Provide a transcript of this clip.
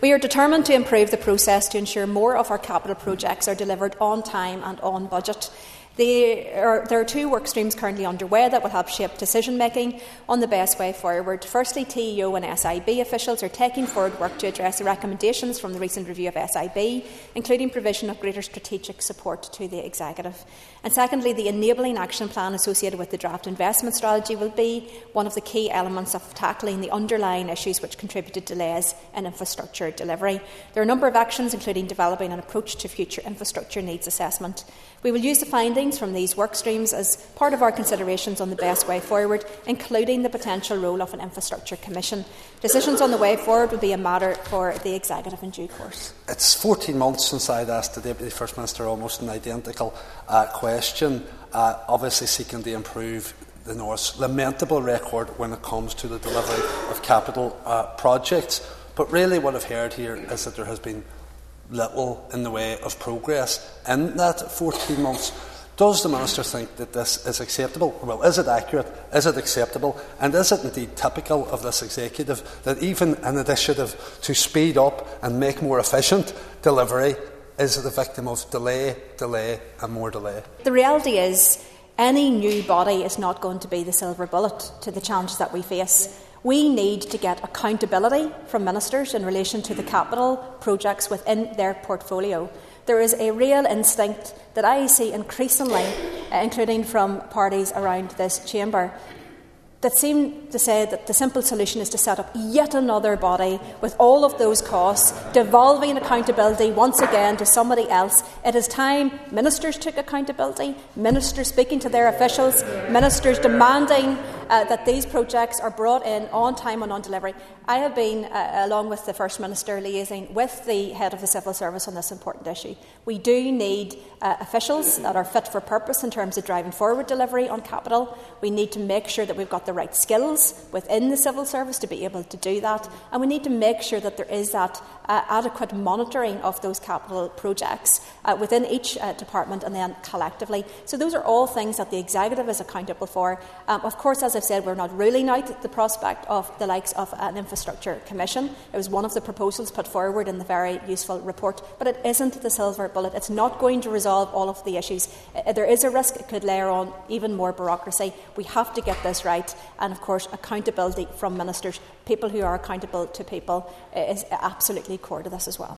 We are determined to improve the process to ensure more of our capital projects are delivered on time and on budget. There are two work streams currently underway that will help shape decision-making on the best way forward. Firstly, TEO and SIB officials are taking forward work to address the recommendations from the recent review of SIB, including provision of greater strategic support to the Executive. And secondly, the enabling action plan associated with the draft investment strategy will be one of the key elements of tackling the underlying issues which contributed to delays in infrastructure delivery. There are a number of actions, including developing an approach to future infrastructure needs assessment. We will use the findings from these work streams as part of our considerations on the best way forward, including the potential role of an infrastructure commission. Decisions on the way forward will be a matter for the Executive in due course. It's 14 months since I'd asked the Deputy First Minister almost an identical question, obviously seeking to improve the North's lamentable record when it comes to the delivery of capital projects. But really what I've heard here is that there has been little in the way of progress in that 14 months. Does the Minister think that this is acceptable? Well, is it accurate? Is it acceptable? And is it indeed typical of this Executive that even an initiative to speed up and make more efficient delivery is the victim of delay, and more delay? The reality is, any new body is not going to be the silver bullet to the challenges that we face. We need to get accountability from ministers in relation to the capital projects within their portfolio. There is a real instinct that I see increasingly, including from parties around this chamber, that seem to say that the simple solution is to set up yet another body with all of those costs, devolving accountability once again to somebody else. It is time ministers took accountability, ministers speaking to their officials, ministers demanding that these projects are brought in on time and on delivery. I have been, along with the First Minister, liaising with the Head of the Civil Service on this important issue. We do need officials that are fit for purpose in terms of driving forward delivery on capital. We need to make sure that we've got the right skills within the Civil Service to be able to do that, and we need to make sure that there is that adequate monitoring of those capital projects within each department and then collectively. So those are all things that the Executive is accountable for. Of course, as I've said, we're not ruling out the prospect of the likes of an infrastructure commission. It was one of the proposals put forward in the very useful report, but it isn't the silver bullet. It's not going to resolve all of the issues. There is a risk it could layer on even more bureaucracy. We have to get this right, and of course accountability from ministers, people who are accountable to people, is absolutely core to this as well.